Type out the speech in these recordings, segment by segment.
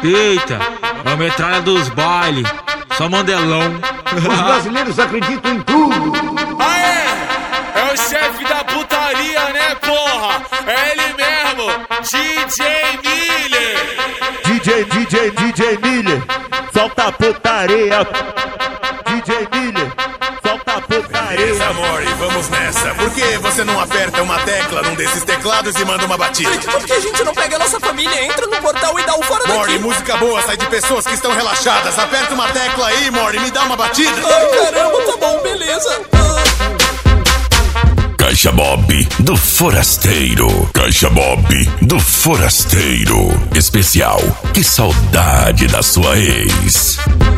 Eita, é a metralha dos bailes, só mandelão. Os brasileiros acreditam em tudo. Aê! É o chefe da putaria, né, porra? É ele mesmo, DJ Miller. DJ Miller, solta a putaria. DJ Miller, solta a putaria. Beleza, amor, e vamos nessa. Por que você não aperta uma tecla num desses teclados e manda uma batida? Por que a gente não pega a nossa família, entra no portal e dá um fora Mori, daqui? música boa sai de pessoas que estão relaxadas. Aperta uma tecla aí, Mori, me dá uma batida. Ai, caramba, tá bom, beleza. Caixa Bob do Forasteiro. Caixa Bob do Forasteiro. Especial, que saudade da sua ex.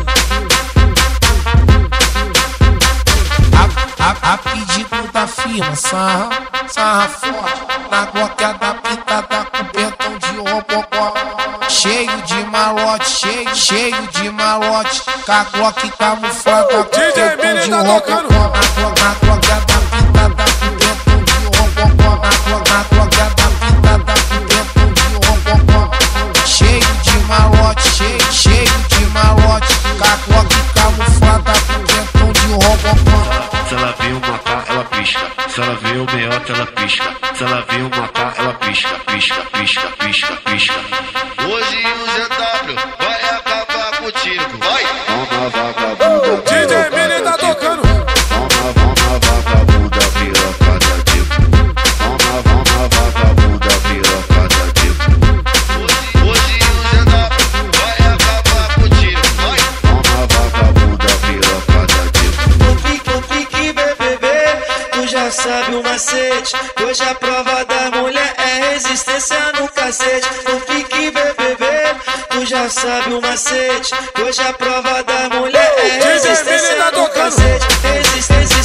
A pedido da firma, sarra forte, na glocada pintada com pentão de robocó. Cheio de malote, cheio de malote, com a glock camuflada com pentão de robocó. Na glocada pintada com pentão de robocó. Na glocada pintada com pentão de robocó. Cheio de malote, cheio de malote, com a glock camuflada com pentão de robocó. Se ela vê uma K, ela pisca. Se ela vê o meiota, ela pisca. Se ela vê uma K, ela pisca, pisca, pisca, pisca, pisca. Hoje o ZW vai acabar contigo. Vai! Toma vagabunda, DJ Miller tá tocando. Toma vagabunda, pirocada digo. Toma vagabunda, pirocada digo. Hoje o ZW vai acabar contigo. Vai! Toma vagabunda, pirocada digo. Fique, bebê, tu já sabe o macete. Hoje a prova da mulher é resistência no cacete. Não fique, bebê, tu já sabe o macete. Hoje a prova da mulher é resistência no cacete. Resistência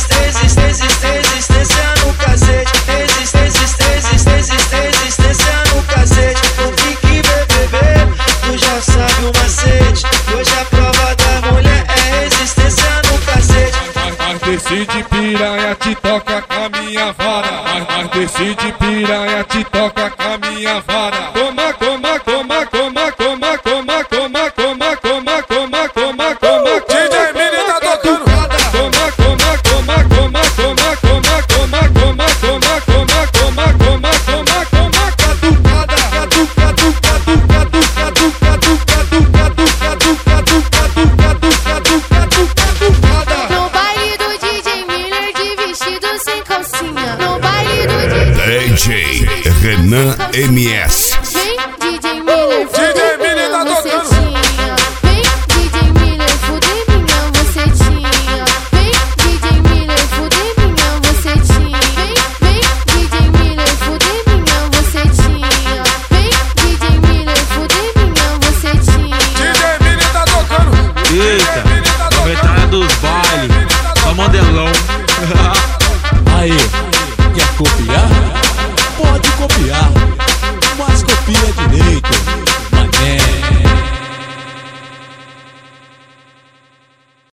no cacete. Resistência no cacete. Não fique, bebê, tu já sabe o macete. Hoje a prova da mulher é resistência no cacete. Mas decide piranha, te toca com a minha vara. Mas decide piranha, te toca com a minha vara. Coma, coma, coma, coma, coma, coma, coma, coma, coma, coma, coma, coma. DJ Miller tá tocando. Coma, coma, coma, coma, coma, coma, coma, coma, coma, coma, coma, coma, coma, coma. Catucada, catucada, catucada, catucada, catucada, catucada. No baile do DJ Miller de vestido sem calcinha. No baile do DJ Renan MS. Vem DJ Miller, DJ Miller tá tocando. Vem DJ Miller, fudei minha bucetinha. Vem DJ Miller, fudei minha bucetinha. Vem DJ Miller, fudei minha bucetinha. Vem DJ Miller, fudei minha bucetinha. DJ Miller tá tocando. Eita, é a metralha dos bailes, só mandelão. Aí, quer copiar? Pode copiar, mas copia direito, mané.